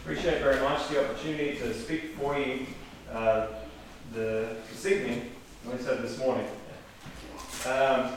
Appreciate very much the opportunity to speak for you this evening, like I said this morning. I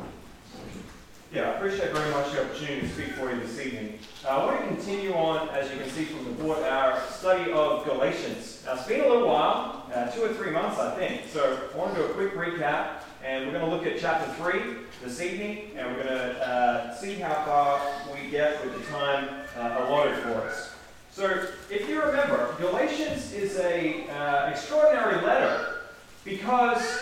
appreciate very much the opportunity to speak for you this evening. I want to continue on, as you can see from the board, our study of Galatians. Now, it's been a little while, 2 or 3 months, I think. So I want to do a quick recap, and we're going to look at chapter 3 this evening, and we're going to see how far we get with the time allotted for us. So, if you remember, Galatians is an extraordinary letter because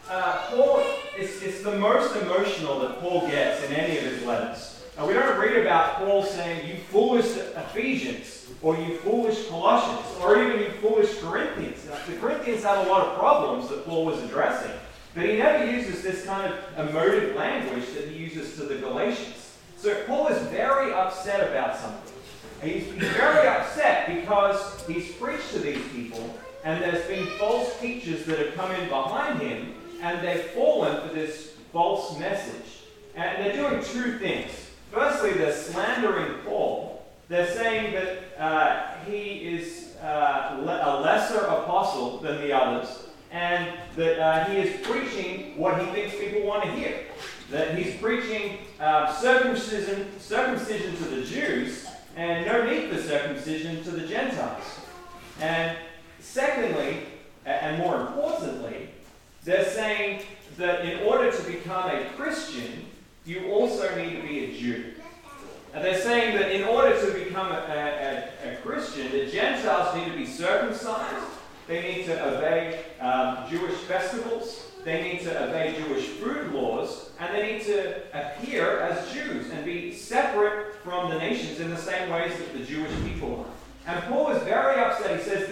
Paul, it's the most emotional that Paul gets in any of his letters. Now, we don't read about Paul saying, "You foolish Ephesians," or "You foolish Colossians," or even "You foolish Corinthians." Now, the Corinthians had a lot of problems that Paul was addressing, but he never uses this kind of emotive language that he uses to the Galatians. So Paul is very upset about something. He's very upset because he's preached to these people, and there's been false teachers that have come in behind him, and they've fallen for this false message. And they're doing two things. Firstly, they're slandering Paul. They're saying that he is a lesser apostle than the others, and that he is preaching what he thinks people want to hear. That he's preaching circumcision to the Jews, and no need for circumcision to the Gentiles. And secondly, and more importantly, they're saying that in order to become a Christian, you also need to be a Jew. And they're saying that in order to become a Christian, the Gentiles need to be circumcised, they need to obey Jewish festivals, they need to obey Jewish food laws, and they need to appear as Jews and be separate from the nations in the same ways that the Jewish people are. And Paul is very upset. He says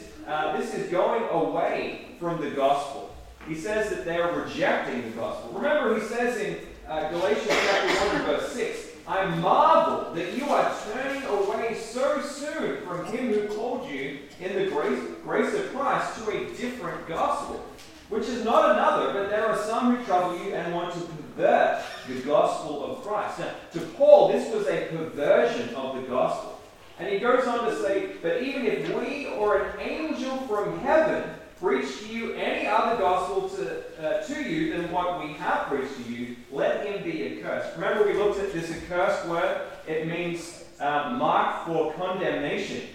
this is going away from the gospel. He says that they are rejecting the gospel. Remember, he says in Galatians chapter 1 and verse 6, "I marvel that you are turning away so soon from him who called you in the grace of Christ to a different gospel, which is not another, but there are some who trouble you and want to pervert the gospel of Christ." Now, to Paul, this was a perversion of the gospel. And he goes on to say, "But even if we or an angel from heaven preach to you any other gospel to you than what we have preached to you, let him be accursed." Remember, we looked at this accursed word. It means marked for condemnation,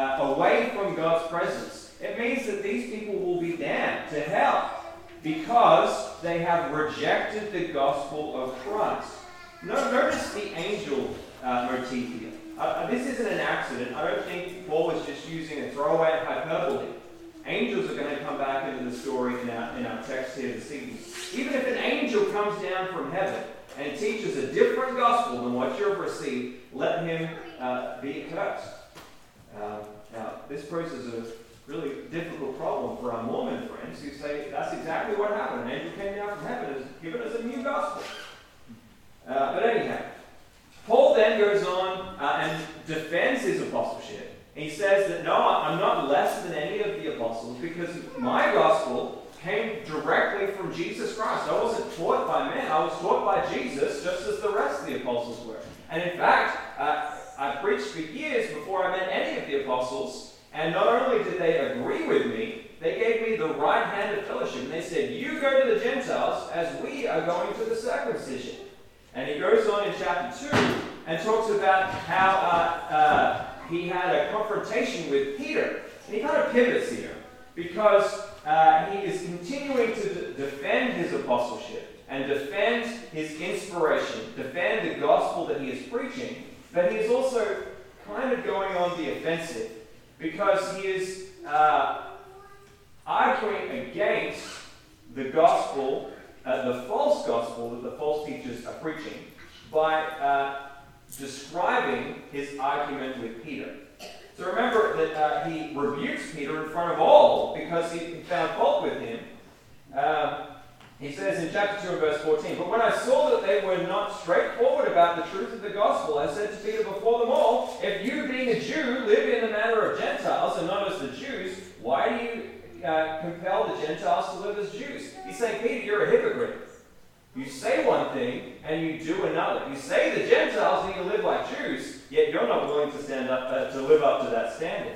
away from God's presence. It means that these people will be damned to hell because they have rejected the gospel of Christ. Notice the angel motif here. This isn't an accident. I don't think Paul is just using a throwaway hyperbole. Angels are going to come back into the story in our text here this evening. Even if an angel comes down from heaven and teaches a different gospel than what you've received, let him be accursed. Now, this poses a really difficult problem for our Mormon friends who say that's exactly what happened. An angel came down from heaven and has given us a new gospel. But anyhow, Paul then goes on and defends his apostleship. He says that, no, I'm not less than any of the apostles because my gospel came directly from Jesus Christ. I wasn't taught by men. I was taught by Jesus just as the rest of the apostles were. And in fact, I preached for years before I met any of the apostles. And not only did they agree with me, they gave me the right hand of fellowship. And they said, "You go to the Gentiles as we are going to the circumcision." And he goes on in chapter 2 and talks about how he had a confrontation with Peter. And he kind of pivots here because he is continuing to defend his apostleship and defend his inspiration, defend the gospel that he is preaching. But he is also kind of going on the offensive, because he is arguing against the gospel, the false gospel that the false teachers are preaching, by describing his argument with Peter. So remember that he rebukes Peter in front of all because he found fault with him. He says in chapter 2 and verse 14, "But when I saw that they were not straightforward about the truth of the gospel, I said to Peter before them all, 'If you, being a Jew, live in the manner of Gentiles and not as the Jews, why do you compel the Gentiles to live as Jews?'" He's saying, "Peter, you're a hypocrite. You say one thing and you do another. You say the Gentiles need to live like Jews, yet you're not willing to stand up to live up to that standard.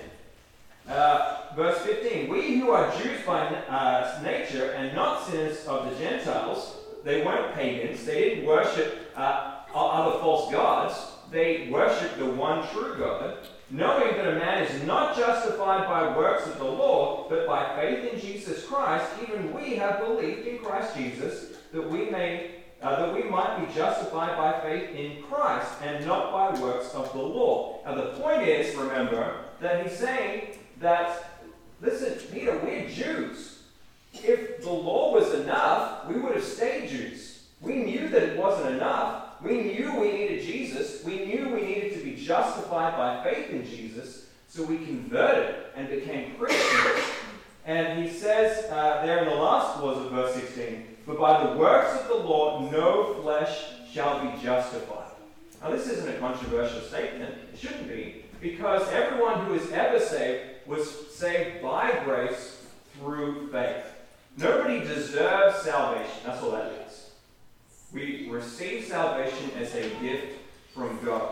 Verse 15, we who are Jews by nature and not sinners of the Gentiles, they weren't pagans, they didn't worship other false gods, they worshipped the one true God, knowing that a man is not justified by works of the law, but by faith in Jesus Christ. Even we have believed in Christ Jesus, that we might be justified by faith in Christ, and not by works of the law. Now the point is, remember, that he's saying that, listen, Peter, we're Jews. If the law was enough, we would have stayed Jews. We knew that it wasn't enough. We knew we needed Jesus. We knew we needed to be justified by faith in Jesus. So we converted and became Christians. And he says there in the last clause of verse 16, "For by the works of the law no flesh shall be justified." Now this isn't a controversial statement. It shouldn't be. Because everyone who is ever saved was saved by grace through faith. Nobody deserves salvation. That's all that is. We receive salvation as a gift from God.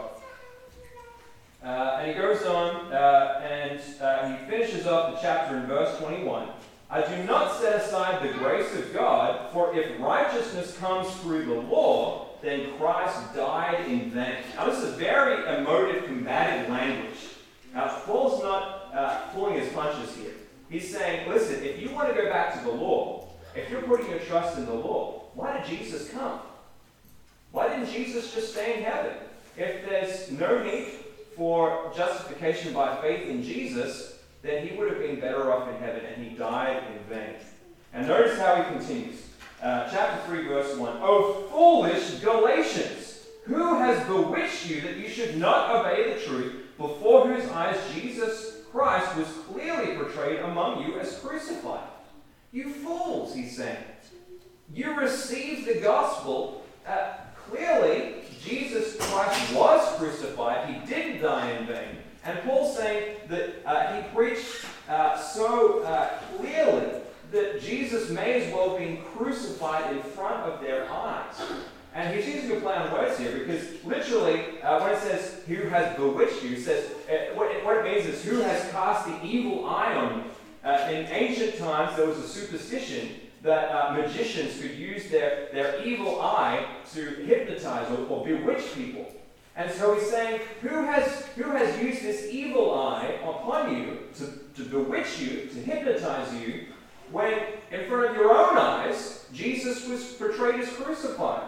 And he goes on and he finishes off the chapter in verse 21. "I do not set aside the grace of God, for if righteousness comes through the law, then Christ died in vain." Now this is very emotive, combative language. Now Paul's not pulling his punches here. He's saying, listen, if you want to go back to the law, if you're putting your trust in the law, why did Jesus come? Why didn't Jesus just stay in heaven? If there's no need for justification by faith in Jesus, then he would have been better off in heaven, and he died in vain. And notice how he continues. Chapter 3, verse 1. "O foolish Galatians, who has bewitched you that you should not obey the truth, before whose eyes Jesus Christ was clearly portrayed among you as crucified?" You fools, he's saying. You received the gospel. Clearly, Jesus Christ was crucified. He didn't die in vain. And Paul's saying that he preached so clearly that Jesus may as well have been crucified in front of their eyes. And he's using a play on words here, because literally, when it says, "who has bewitched you," it says, what it means is, who has cast the evil eye on you. In ancient times, there was a superstition that magicians could use their evil eye to hypnotize or bewitch people. And so he's saying, who has used this evil eye upon you to bewitch you, to hypnotize you, when in front of your own eyes, Jesus was portrayed as crucified?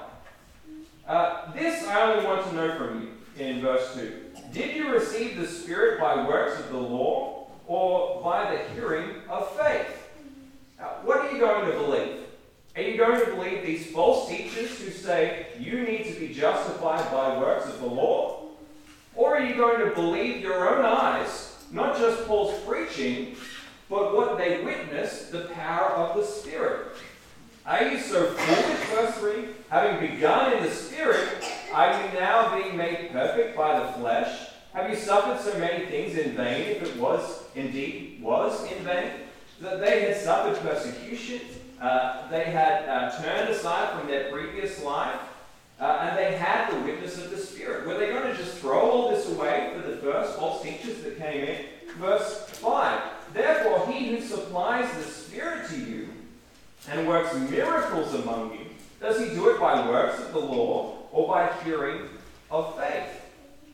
This I only want to know from you in verse 2. "Did you receive the Spirit by works of the law, or by the hearing of faith?" What are you going to believe? Are you going to believe these false teachers who say you need to be justified by works of the law? Or are you going to believe your own eyes, not just Paul's preaching, but what they witnessed, the power of the Spirit? "Are you so foolish," verse 3, "having begun in the Spirit, are you now being made perfect by the flesh? Have you suffered so many things in vain, if it was in vain?" That they had suffered persecution, they had turned aside from their previous life, and they had the witness of the Spirit. Were they going to just throw all this away for the first false teachers that came in? Verse 5, "Therefore he who supplies the Spirit to you and works miracles among you, does he do it by works of the law or by hearing of faith?"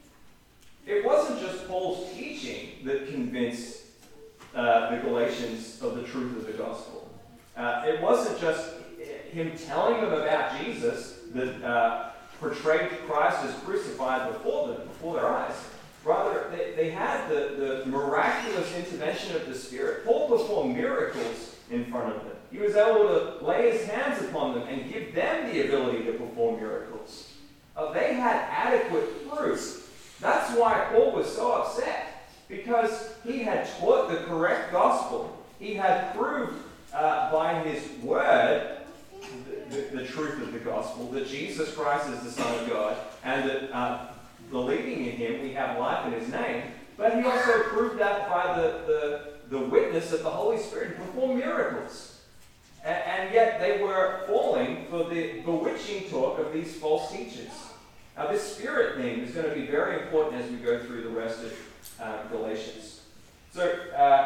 It wasn't just Paul's teaching that convinced the Galatians of the truth of the gospel. It wasn't just him telling them about Jesus that portrayed Christ as crucified before their eyes. Rather, they had the miraculous intervention of the Spirit. Paul performed miracles in front of them. He was able to lay his hands upon them and give them the ability to perform miracles. They had adequate proof. That's why Paul was so upset, because he had taught the correct gospel. He had proved by his word the truth of the gospel, that Jesus Christ is the Son of God, and that believing in him we have life in his name. But he also proved that by the witness of the Holy Spirit to perform miracles. and yet they were falling for the bewitching talk of these false teachers. Now, this spirit thing is going to be very important as we go through the rest of Galatians. So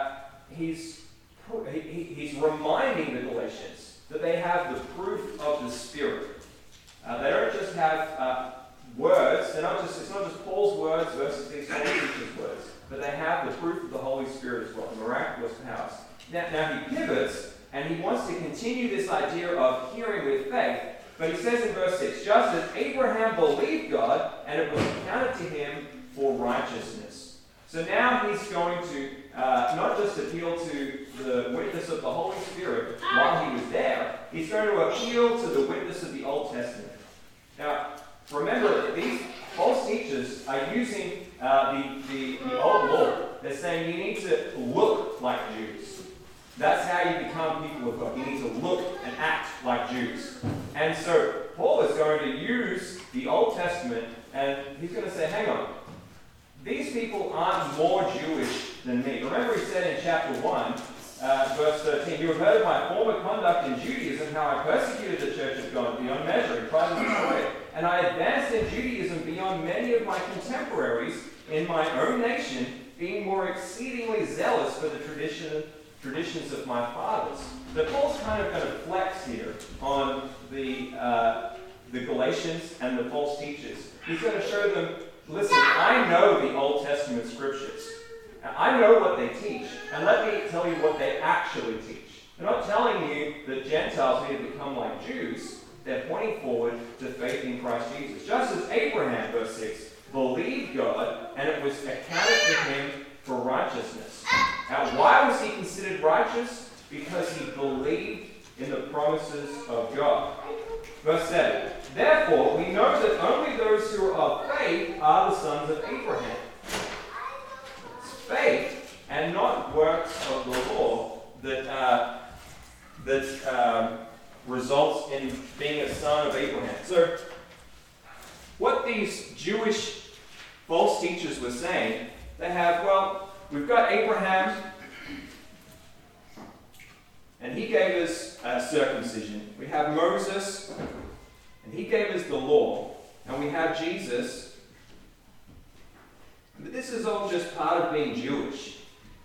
he's reminding the Galatians that they have the proof of the Spirit. They don't just have words. It's not just Paul's words versus these false teachers' words, but they have the proof of the Holy Spirit as well, the miraculous powers. Now he pivots, and he wants to continue this idea of hearing with faith. But he says in verse 6, just as Abraham believed God, and it was accounted to him for righteousness. So now he's going to not just appeal to the witness of the Holy Spirit while he was there, he's going to appeal to the witness of the Old Testament. Now, remember that these false teachers are using the old law. They're saying you need to look like Jews. That's how you become people of God. You need to look and act like Jews. And so Paul is going to use the Old Testament, and he's going to say, hang on, these people aren't more Jewish than me. Remember he said in chapter 1, verse 13, you have heard of my former conduct in Judaism, how I persecuted the church of God beyond measure and tried to destroy it. And I advanced in Judaism beyond many of my contemporaries in my own nation, being more exceedingly zealous for the traditions of my fathers. So Paul's kind of going to flex here on the Galatians and the false teachers. He's going to show them, listen, I know the Old Testament scriptures. I know what they teach, and let me tell you what they actually teach. They're not telling you that Gentiles need to become like Jews. They're pointing forward to faith in Christ Jesus. Just as Abraham, verse 6, believed God, and it was accounted to him for righteousness. Now, why was he considered righteous? Because he believed in the promises of God. Verse 7, therefore, we know that only those who are of faith are the sons of Abraham. It's faith and not works of the law that results in being a son of Abraham. So, what these Jewish false teachers were saying, they have, well, we've got Abraham, and he gave us circumcision. We have Moses, and he gave us the law. And we have Jesus. But this is all just part of being Jewish.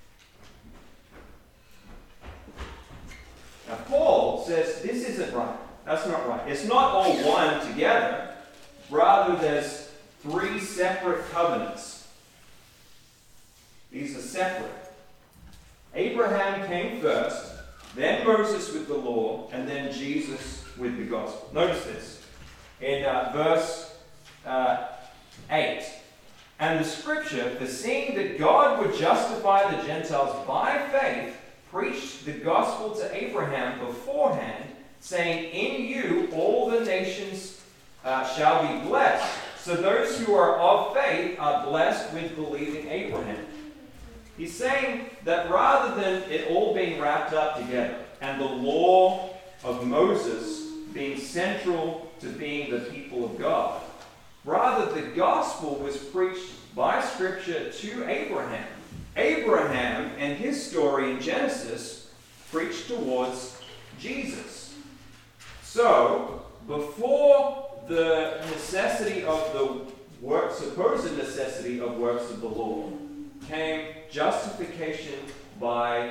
Now, Paul says this isn't right. That's not right. It's not all one together. Rather, there's 3 separate covenants. These are separate. Abraham came first, then Moses with the law, and then Jesus with the gospel. Notice this. In verse 8. And the scripture, foreseeing that God would justify the Gentiles by faith, preached the gospel to Abraham beforehand, saying, in you all the nations shall be blessed. So those who are of faith are blessed with believing Abraham. He's saying that rather than it all being wrapped up together, and the law of Moses being central to being the people of God, rather the gospel was preached by Scripture to Abraham. Abraham and his story in Genesis preached towards Jesus. So, before the necessity of the supposed necessity of works of the law, came justification by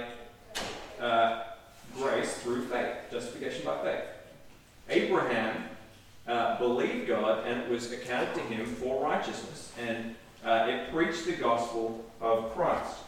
grace through faith. Justification by faith. Abraham believed God, and it was accounted to him for righteousness. And it preached the gospel of Christ.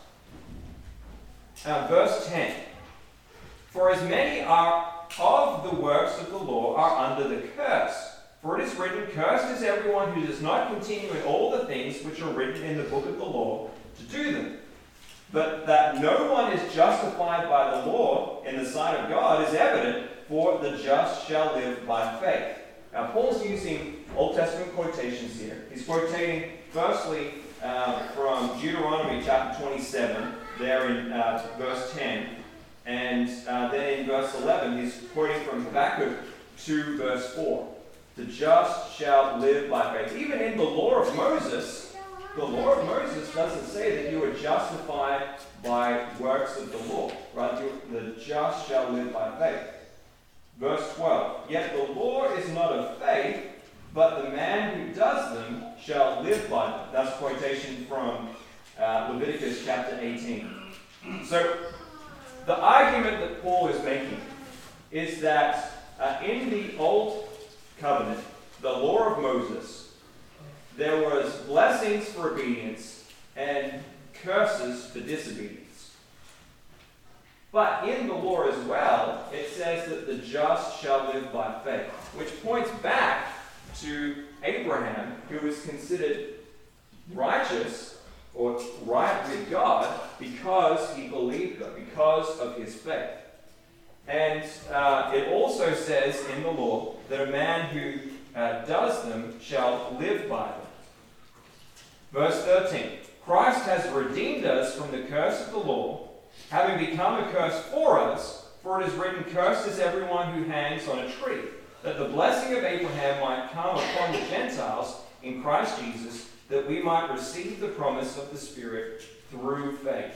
Verse 10. For as many are of the works of the law are under the curse. For it is written, cursed is everyone who does not continue in all the things which are written in the book of the law to do them. But that no one is justified by the law in the sight of God is evident, for the just shall live by faith. Now, Paul's using Old Testament quotations here. He's quotating, firstly, from Deuteronomy chapter 27, there in verse 10. And then in verse 11, he's quoting from Habakkuk 2, verse 4. The just shall live by faith. Even in the law of Moses, the law of Moses doesn't say that you are justified by works of the law. Right? The just shall live by faith. Verse 12, yet the law is not of faith, but the man who does them shall live by them. That's a quotation from Leviticus chapter 18. So, the argument that Paul is making is that in the Old Covenant, the law of Moses, there was blessings for obedience and curses for disobedience. But in the law as well, it says that the just shall live by faith, which points back to Abraham, who was considered righteous or right with God because he believed God, because of his faith. And it also says in the law that a man who does them shall live by them. Verse 13, Christ has redeemed us from the curse of the law, having become a curse for us, for it is written, cursed is everyone who hangs on a tree, that the blessing of Abraham might come upon the Gentiles in Christ Jesus, that we might receive the promise of the Spirit through faith.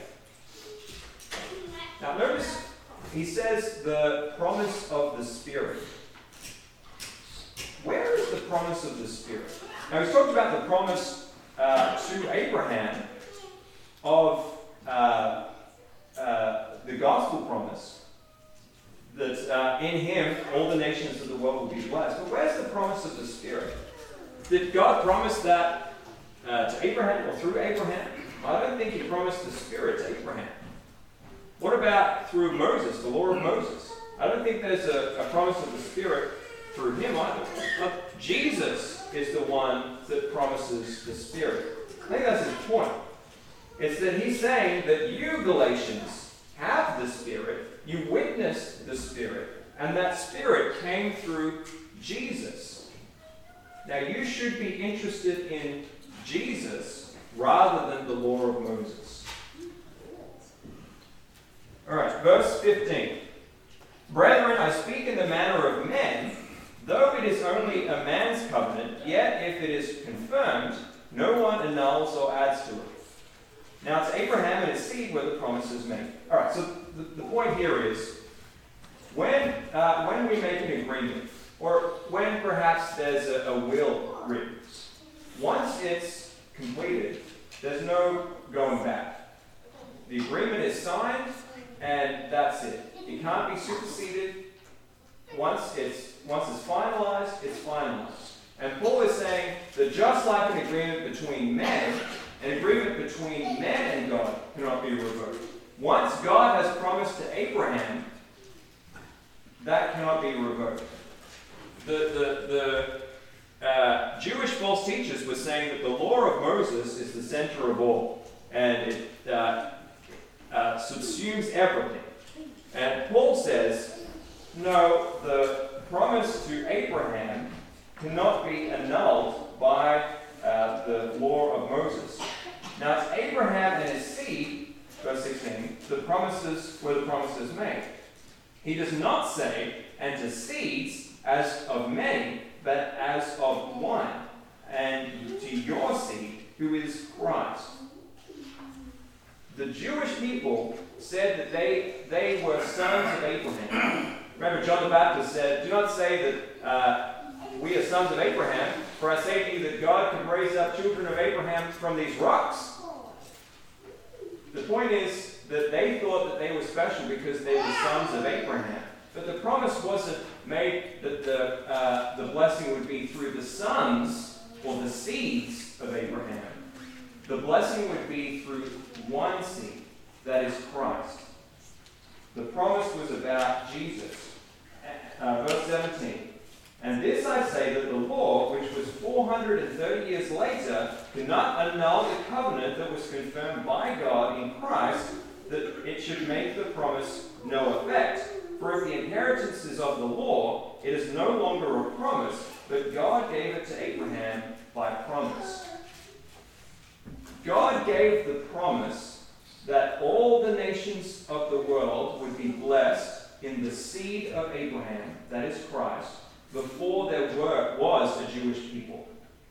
Now notice, he says the promise of the Spirit. Where is the promise of the Spirit? Now he's talked about the promise to Abraham of the gospel promise that in him all the nations of the world will be blessed. But where's the promise of the Spirit? Did God promise that to Abraham or through Abraham? I don't think he promised the Spirit to Abraham. What about through Moses, the law of Moses? I don't think there's a promise of the Spirit through him either. But Jesus is the one that promises the Spirit. I think that's his point. It's that he's saying that you, Galatians, have the Spirit, you witnessed the Spirit, and that Spirit came through Jesus. Now you should be interested in Jesus rather than the law of Moses. Alright, verse 15. Brethren, I speak in the manner of men, though it is only a man's covenant, yet if it is confirmed, no one annuls or adds to it. Now it's Abraham and his seed where the promise is made. Alright, so the point here is, when we make an agreement, or when perhaps there's a will written, once it's completed, there's no going back. The agreement is signed, and that's it. It can't be superseded. Once it's finalized, it's finalized. And Paul is saying that just like an agreement between men, an agreement between man and God cannot be revoked. Once God has promised to Abraham, that cannot be revoked. The Jewish false teachers were saying that the law of Moses is the center of all, and it subsumes everything. And Paul says, no, the promise to Abraham cannot be annulled by the law of Moses. Now it's Abraham and his seed, verse 16, the promises were the promises made. He does not say, and to seeds as of many, but as of one, and to your seed, who is Christ. The Jewish people said that they were sons of Abraham. Remember, John the Baptist said, do not say that we are sons of Abraham, for I say to you that God can raise up children of Abraham from these rocks. The point is that they thought that they were special because they were sons of Abraham. But the promise wasn't made that the blessing would be through the sons or the seeds of Abraham. The blessing would be through one seed, that is Christ. The promise was about Jesus. Verse 17. And this I say, that the law, which was 430 years later, cannot annul the covenant that was confirmed by God in Christ, that it should make the promise no effect. For if the inheritance is of the law, it is no longer a promise, but God gave it to Abraham by promise. God gave the promise that all the nations of the world would be blessed in the seed of Abraham, that is Christ, before there was a Jewish people.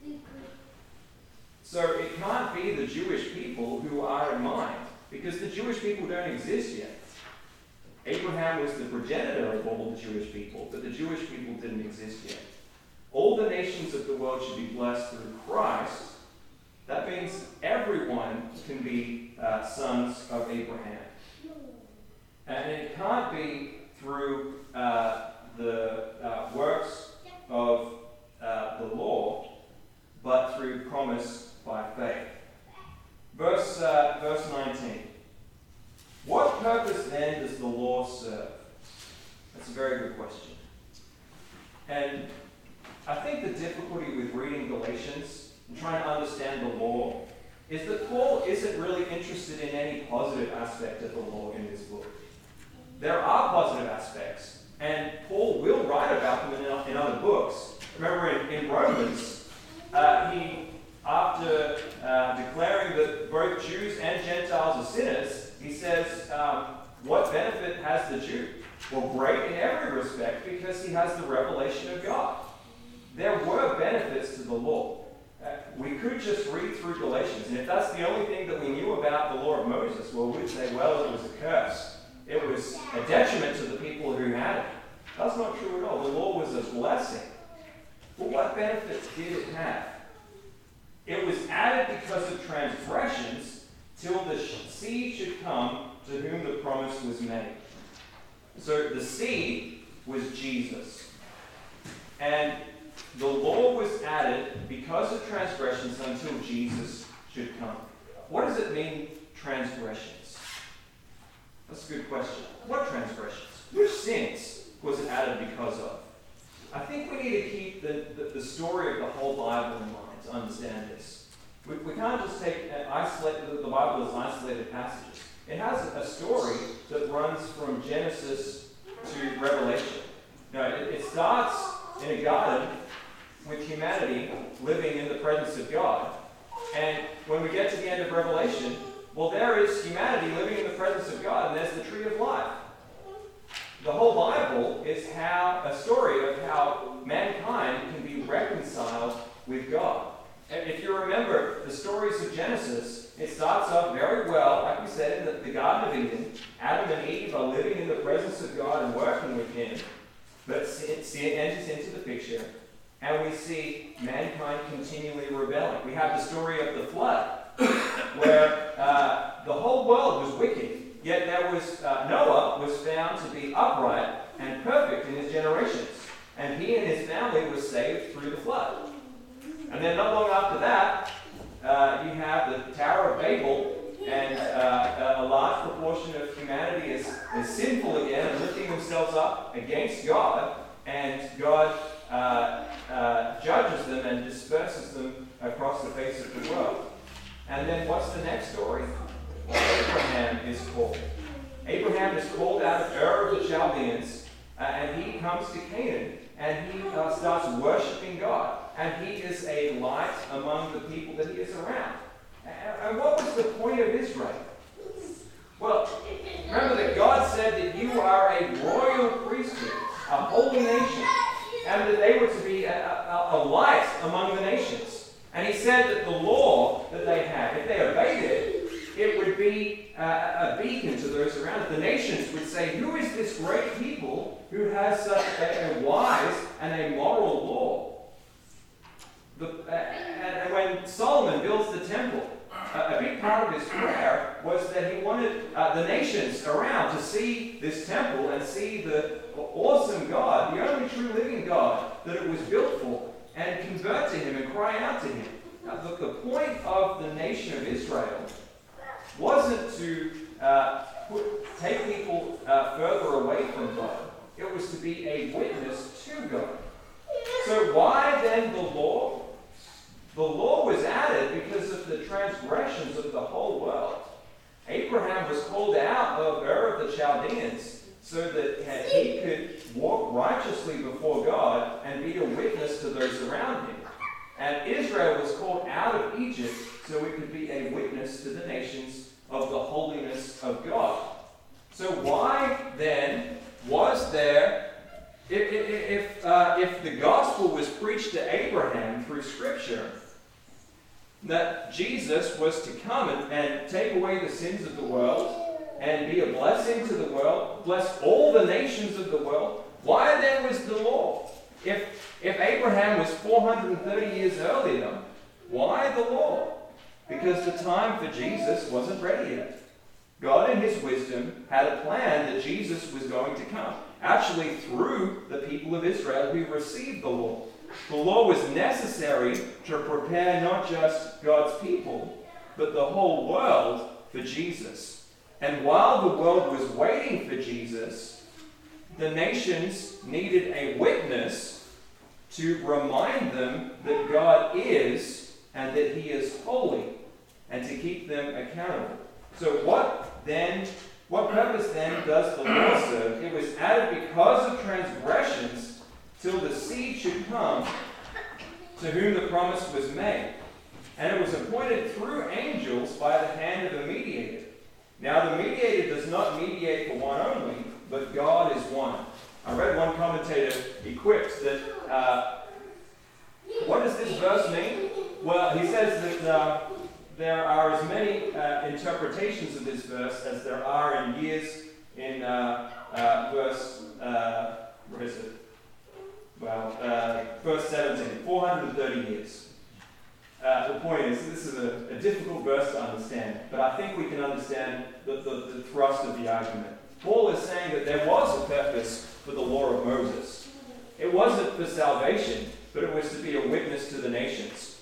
So it can't be the Jewish people who are in mind, because the Jewish people don't exist yet. Abraham was the progenitor of all the Jewish people, but the Jewish people didn't exist yet. All the nations of the world should be blessed through Christ. That means everyone can be sons of Abraham. And it can't be through the works of the law, but through promise by faith. Verse 19. What purpose then does the law serve? That's a very good question. And I think the difficulty with reading Galatians and trying to understand the law is that Paul isn't really interested in any positive aspect of the law in this book. There are positive aspects, and Paul will write about them in other books. Remember in Romans, he, after declaring that both Jews and Gentiles are sinners, he says, what benefit has the Jew? Well, great in every respect, because he has the revelation of God. There were benefits to the law. We could just read through Galatians, and if that's the only thing that we knew about the law of Moses, well, we'd say, well, it was a curse. It was a detriment to the people who had it. That's not true at all. The law was a blessing. But what benefits did it have? It was added because of transgressions till the seed should come to whom the promise was made. So the seed was Jesus. And the law was added because of transgressions until Jesus should come. What does it mean, transgressions? That's a good question. What transgressions? Which sins was it added because of? I think we need to keep the story of the whole Bible in mind to understand this. We can't just take the Bible as isolated passages. It has a story that runs from Genesis to Revelation. Now, it starts in a garden with humanity living in the presence of God. And when we get to the end of Revelation, well, there is humanity living in the presence of God, and there's the tree of life. The whole Bible is a story of how mankind can be reconciled with God. And if you remember the stories of Genesis, it starts off very well, like we said, in the Garden of Eden. Adam and Eve are living in the presence of God and working with Him. But sin enters into the picture, and we see mankind continually rebelling. We have the story of the flood, where the whole world was wicked. Yet Noah was found to be upright and perfect in his generations. And he and his family were saved through the flood. And then not long after that, you have the Tower of Babel, and a large proportion of humanity is sinful again and lifting themselves up against God. And God judges them and disperses them across the face of the world. And then what's the next story? Abraham is called. Abraham is called out of Ur of the Chaldeans, and he comes to Canaan, and he starts worshiping God. And he is a light among the people that he is around. And what was the point of Israel? Well, remember that God said that you are a royal priesthood, a holy nation, and that they were to be a light among the nations. And he said that the law that they had, if they obeyed it, it would be a beacon to those around it. The nations would say, who is this great people who has such a wise and a moral law? And when Solomon builds the temple, a big part of his prayer was that he wanted the nations around to see this temple and see the awesome God, the only true living God that it was built for, and convert to Him and cry out to Him. Now, the point of the nation of Israel wasn't to take people further away from God. It was to be a witness to God. So why then the law? The law was added because of the transgressions of the whole world. Abraham was called out of Ur of the Chaldeans so that he could walk righteously before God and be a witness to those around him. And Israel was called out of Egypt so it could be a witness to the nations of the holiness of God. So why then was there, if the gospel was preached to Abraham through Scripture, that Jesus was to come and take away the sins of the world and be a blessing to the world, bless all the nations of the world, why then was the law? If Abraham was 430 years earlier, why the law? Because the time for Jesus wasn't ready yet. God in his wisdom had a plan that Jesus was going to come, actually through the people of Israel who received the law. The law was necessary to prepare not just God's people, but the whole world for Jesus. And while the world was waiting for Jesus, the nations needed a witness to remind them that God is and that he is holy, and to keep them accountable. So what purpose then does the law serve? It was added because of transgressions, till the seed should come to whom the promise was made. And it was appointed through angels by the hand of a mediator. Now the mediator does not mediate for one only, but God is one. I read one commentator equipped that, what does this verse mean? Well, he says that there are as many interpretations of this verse as there are in years in verse, where is it? Well, verse 17, 430 years. The point is, this is a difficult verse to understand, but I think we can understand the thrust of the argument. Paul is saying that there was a purpose for the law of Moses. It wasn't for salvation, but it was to be a witness to the nations.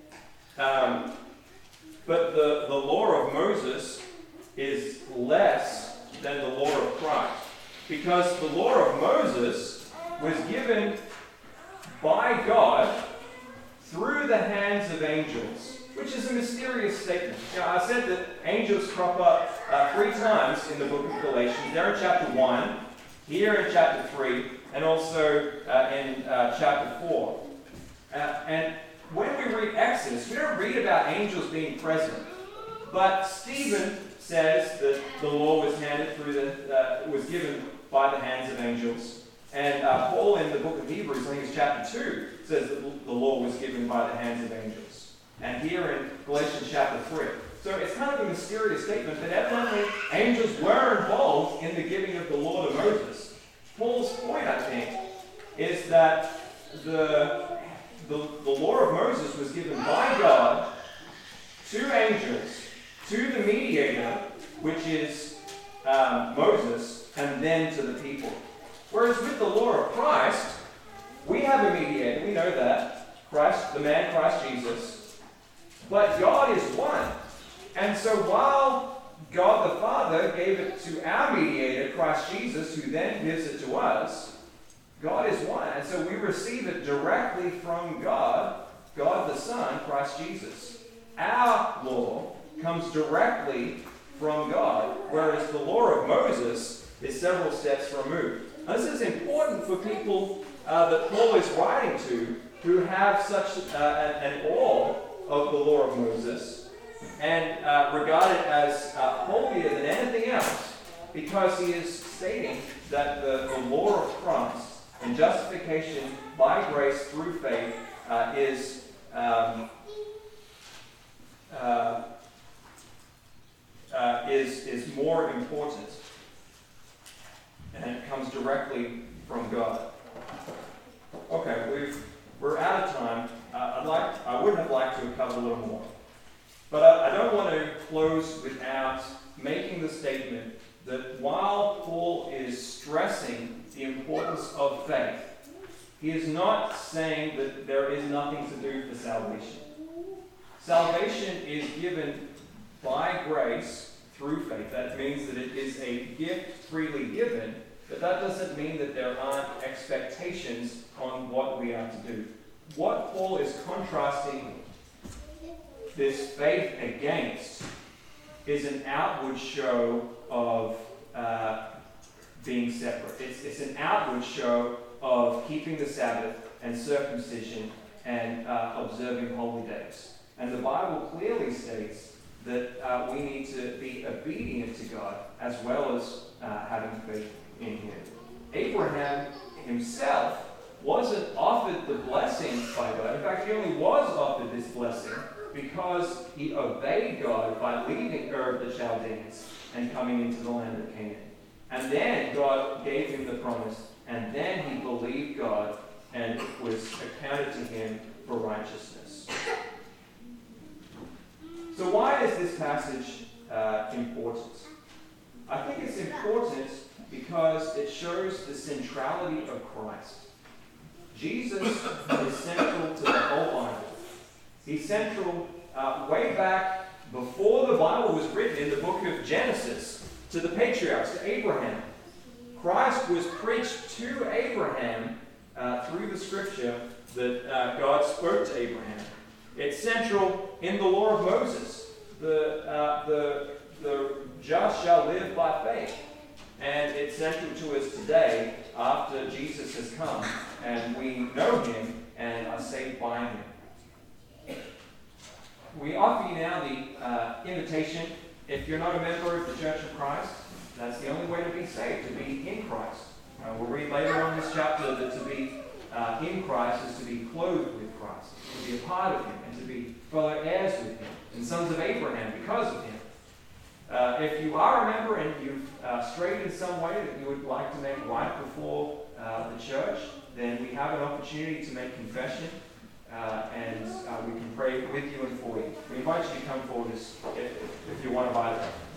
But the law of Moses is less than the law of Christ, because the law of Moses was given by God through the hands of angels, which is a mysterious statement. Now, I said that angels crop up 3 times in the book of Galatians. They're in chapter 1, here in chapter 3, and also in chapter 4. And when we read Exodus, we don't read about angels being present. But Stephen says that the law was handed through was given by the hands of angels. And Paul in the book of Hebrews, I think it's chapter 2, says that the law was given by the hands of angels. And here in Galatians chapter 3. So it's kind of a mysterious statement, but evidently angels were involved in the giving of the law to Moses. Paul's point, I think, is that the law of Moses was given by God to angels, to the mediator, which is Moses, and then to the people. Whereas with the law of Christ, we have a mediator, we know that, Christ, the man Christ Jesus, but God is one. And so while God the Father gave it to our mediator, Christ Jesus, who then gives it to us, God is one. And so we receive it directly from God, God the Son, Christ Jesus. Our law comes directly from God, whereas the law of Moses is several steps removed. Now, this is important for people that Paul is writing to who have such an awe of the law of Moses and regard it as holier than anything else, because he is stating that the law of Christ and justification by grace through faith is more important, and it comes directly from God. Okay, we're out of time. I would have liked to have covered a little more, but I don't want to close without making the statement that while Paul is stressing the importance of faith, he is not saying that there is nothing to do for salvation. Salvation is given by grace through faith. That means that it is a gift freely given, but that doesn't mean that there aren't expectations on what we are to do. What Paul is contrasting this faith against is an outward show of being separate. It's an outward show of keeping the Sabbath and circumcision and observing holy days. And the Bible clearly states that we need to be obedient to God as well as having faith in Him. Abraham himself wasn't offered the blessing by God. In fact, he only was offered this blessing because he obeyed God by leaving Ur of the Chaldeans and coming into the land of Canaan. And then God gave him the promise, and then he believed God, and it was accounted to him for righteousness. So why is this passage important? I think it's important because it shows the centrality of Christ. Jesus is central to the whole Bible. He's central way back before the Bible was written in the book of Genesis to the patriarchs, to Abraham. Christ was preached to Abraham through the scripture that God spoke to Abraham. It's central in the law of Moses. The just shall live by faith. And it's central to us today after Jesus has come and we know him and are saved by him. We offer you now the invitation. If you're not a member of the Church of Christ, that's the only way to be saved, to be in Christ. We'll read later on this chapter that to be in Christ is to be clothed with Christ, to be a part of him, and to be fellow heirs with him, and sons of Abraham because of him. If you are a member and you've strayed in some way that you would like to make right before the church, then we have an opportunity to make confession, and we can pray with you and for you. We invite you to come forward if you want to buy that.